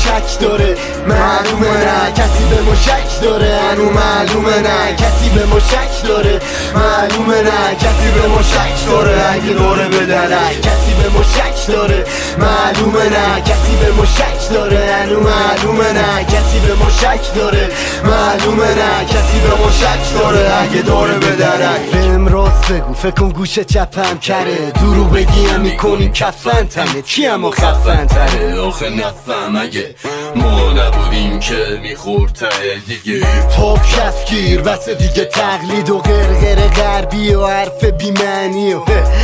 شک داره، معلومه نه کسی به ما شک داره، هنو معلومه نه کسی به ما شک داره، معلومه نه کسی به ما شک داره، اگه دوره بدرک کسی به ما شک داره، معلومه نه کسی به ما شک داره، هنو معلومه نه کسی به ما شک داره، معلومه نه کسی به ما شک داره، اگه دوره بدرک بهم راست بگو، فکر کن گوش چپم کره، درو بگیم میکنیم کفن تنه، کی اما خفن تره؟ آخه نفهم اگه ما نبودیم که میخورد ته دیگه پاپ کفگیر بس دیگه تقلید و غرغر غربی و حرف بیمعنی و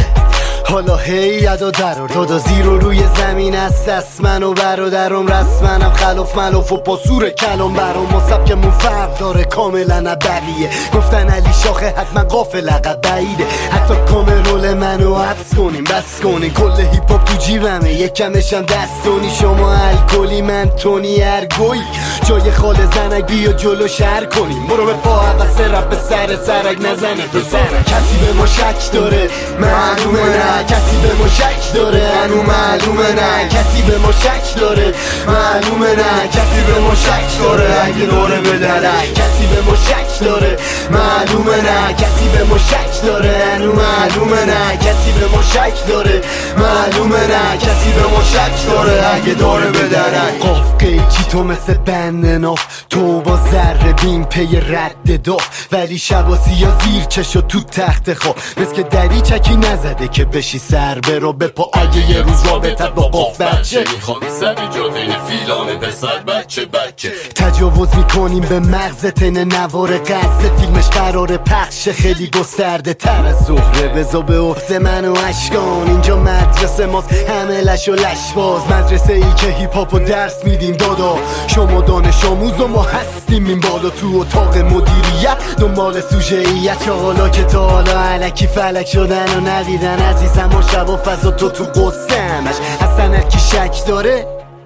حالا هی ادا درار دادا زیر و روی زمین است دست من و برادرم رسمنم خلاف ملاف و پاسور کلام برام مصب که من فرق داره کاملا بقیه گفتن علی شاخه حتما قافل عقب بعیده حتی کامرول منو حبس کنیم بس کنیم کل هیپ هاپ تو جیبمه یکمشم دستونی شما الکلی من تونی ارگوی جای خال زنک بیا جلو شهر کنیم برو به پا عوض رپ سر سرک نزنه تو سرک کسی به ما شک داره معلومه نه کسی به ما شک داره هنو معلومه نه کسی به ما شک داره معلومه نه کسی به ما شک داره اگه دوره بدرک کسی به ما شک داره معلومه نه کسی به ما شک داره هنو معلومه نه کسی به ما شک داره معلومه نه کسی به ما شک داره اگه دوره بدرک قاف قیچی تو مثل بند ناف تو با ذره بین پی رد داف ولی شباسی یا زیر چشو تو تخت خواب مثل که دری چکی نزده که بشی سر برو بپا اگه یه روز رابطت با قاف بچه میخوام سر جادین فیلان پسر بچه تجاوز میکنیم به مغز تن نوار قصد فیلمش قرار پخش خیلی گسترده تر از زهره بزا به عهده من و اشکان اینجا مدرسه ماست همه لش و لشواز مدرسه ای که هیپ هاپو درس میدیم دادا شما دانش آموز و ما هستیم این بالا تو اتاق مدیریت دنبال سوژه‌ایت چه حالا که تا حالا علکی فلک شدن و ندیدن عزیزم و شب و فضا تو قصه همش اصلا هرکی شک داره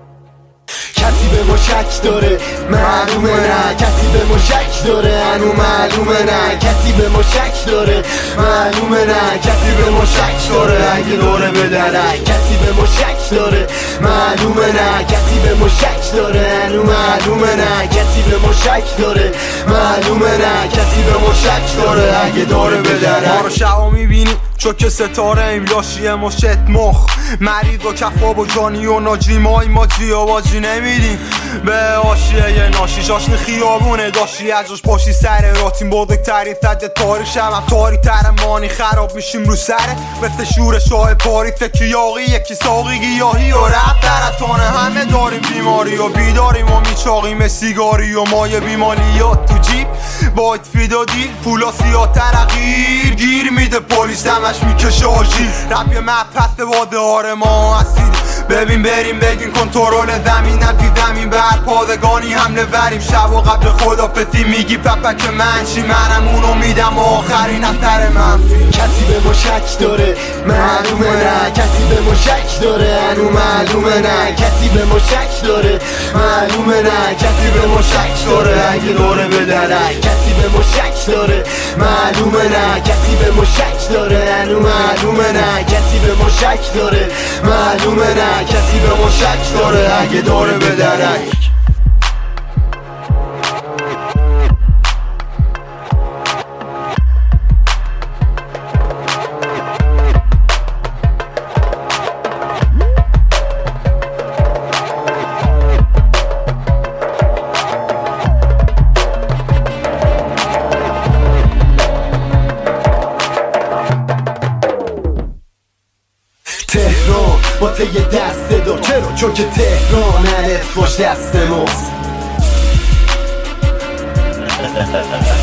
کسی به ما شک داره معلومه نه کسی به ما شک داره هنو معلومه نه کسی به ما شک داره معلومه نه کسی به ما شک داره اگه دوره بدرک کسی به ما شک داره معلومه نه کسی به ما شک داره هنو معلومه نه کسی به ما شک داره معلومه نه کسی به ما شک داره اگه دوره بدرک ما رو شبا میبینی چوک ستاره ایم لاشی مشت مخ مریض و کفاب و جانی و ناجی مای ما جیاباجی نمیدیم به آشیه یه ناشی جاشن خیابونه داشتی ازش پاشی سر راتیم بزرگترین صد تاریخ شبم تاری ترمانی خراب میشیم رو سره مثل شور شاه پاری تکی یاقی یکی ساقی گیاهی و رفت درتانه همه داریم بیماری و بیداریم و میچاقیم سیگاری و مایه بیمالیات تو جیب باید فیدا دیل پولا سیاه ترقیر گیر میده پلیس همش میکشه آجیل رپ یه مبحث واده آره ما هستید ببین بریم بگین کنترل زمین از زمین بر پادگانی حمله وریم شب و قبل خدافزی میگی پپک منشی منم اونو میدم آخرین اثر منفی کسی به ما شک داره معلومه نه کسی به ما شک داره هنو معلومه نه کسی به ما شک داره معلومه نه کسی به ما شک داره اگه دوره بدرک کسی به ما شک داره معلومه نه کسی به ما شک داره هنو معلومه نه کسی به ما شک داره معلومه نه کسی به ما شک داره اگه دوره بدرک تهران با ته یه دسته دار چرا؟ چون که تهران الف باش دست ماست